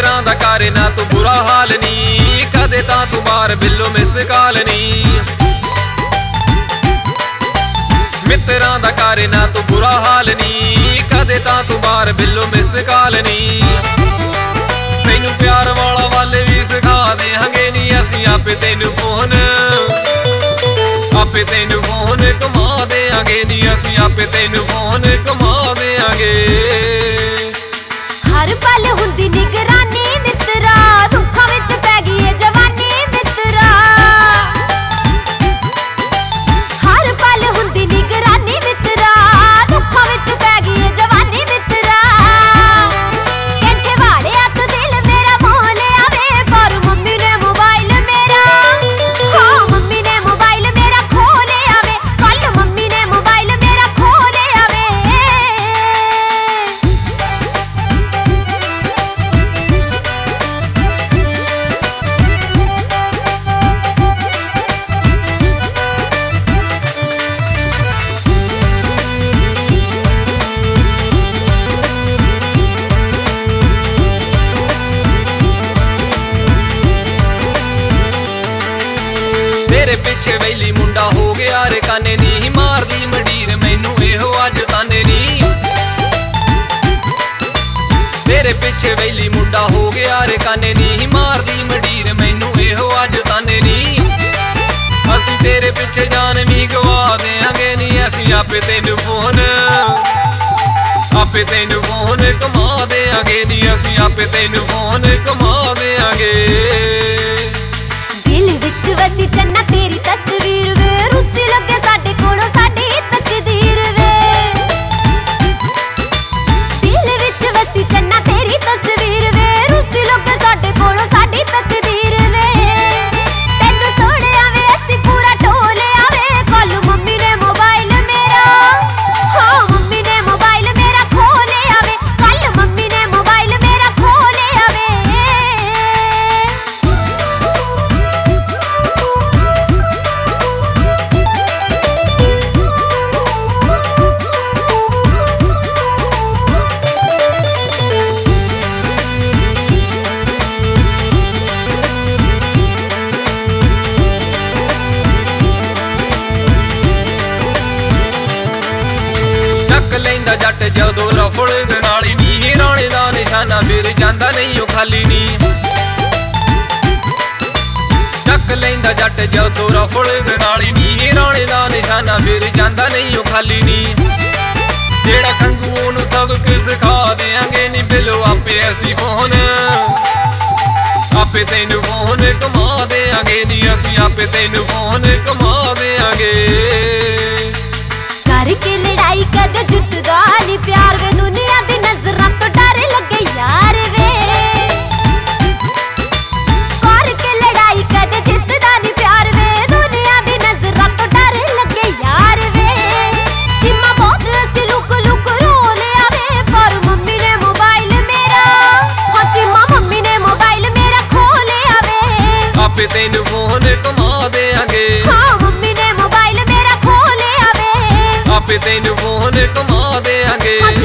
मित्रां दा करे ना तू बुरा हाल नी, कदे तां तू मार बिल्लो मिस कॉल नी। मित्रां दा करे ना तू बुरा हाल नी, कदे तां तू मार बिल्लो मिस कॉल नी। तैनू प्यार वाला वल भी सिखा देंगे नी असीं आपे तैनू फोन, आपे तैनू फोन घुमा देंगे नी असीं आपे तैनू फोन घुमा देंगे। हर पल हुंदी निगरानी मित्रा, दुखां विच पै गई है जवानी मित्रा। हर पल हुंदी निगरानी मित्रा, दुखां विच पै गई है जवानी मित्रा। कैंथे वाड़िया तू दिल मेरा मोह लिया वे, पर मम्मी ने मोबाइल मेरा, हाँ मम्मी ने मोबाइल मेरा खो लिया वे, कल मम्मी ने मोबाइल मेरा खो लिया वे। तेरे पिछे वैली मुंडा हो गया रे काने नी, मारदी मंडीर मैनू एहो अज ताने नी। तेरे पिछे वैली मुंडा हो गया रे काने नी, मारदी मंडीर मैनू एहो अज ताने नी। असीं तेरे पिछे जान भी गवा देंगे नी असीं आपे तैनू फोन, आपे तैनू फोन घुमा देंगे नी असीं आपे तैनू फोन घुमा देंगे। दिल विच वसी चन्ना तेरी तस्वीर वे, रुस्सी लगे साडे कोलों साडी तकदीर वे। दिल विच वसी चन्ना तेरी तस्वीर वे, रुस्सी लगे साडे कोलों साडी तकदीर वे। तैनू सोहणिया वे असीं पूरा ढोलिया वे, कल मम्मी ने मोबाइल मेरा, हाँ मम्मी ने मोबाइल मेरा खो लिया वे, कल मम्मी ने मोबाइल मेरा खो लिया वे। ਚੱਕ ਲੈਂਦਾ ਜੱਟ ਜਦੋਂ ਰਫਲ ਦੇ ਨਾਲ ਹੀ ਨੀ, ਰਾਣੇ ਦਾ ਨਿਸ਼ਾਨਾ ਫਿਰ ਜਾਂਦਾ ਨਹੀਂ ਉਹ ਖਾਲੀ ਨੀ। ਚੱਕ ਲੈਂਦਾ ਜੱਟ ਜਦੋਂ ਰਫਲ ਦੇ ਨਾਲ ਹੀ ਨੀ, ਰਾਣੇ ਦਾ ਨਿਸ਼ਾਨਾ ਫਿਰ ਜਾਂਦਾ ਨਹੀਂ ਉਹ ਖਾਲੀ ਨੀ। ਜਿਹੜਾ ਖੰਗੂ ਉਹਨੂੰ ਸਬਕ ਸਿਖਾ ਦੇਂਗੇ ਨੀ, ਬਿੱਲੋ ਆਪੇ ਅਸੀਂ ਫੋਨ, ਆਪੇ ਤੈਨੂੰ ਫੋਨ ਘੁਮਾ ਦੇਂਗੇ ਨੀ ਅਸੀਂ ਆਪੇ ਤੈਨੂੰ ਫੋਨ ਘੁਮਾ ਦੇਂਗੇ। करके लड़ाई कदे जितदा नी प्यार वे, दुनिया दी नजरां तो डर लगे यार वे। करके लड़ाई कदे जितदा नी प्यार वे, दुनिया दी नजरां तो डर लगे यार वे। जिम्मा बहुत असी लुक लुक रो लिया वे, पर मम्मी ने मोबाइल मेरा, हाँ जिम्मा मम्मी ने मोबाइल मेरा खो लिया वे। आपे तैनू फोन घुमा देंगे, हाँ मम्मी ने मोबाइल मेरा खो लिया वे। आपे तैनू फोन घुमा देंगे।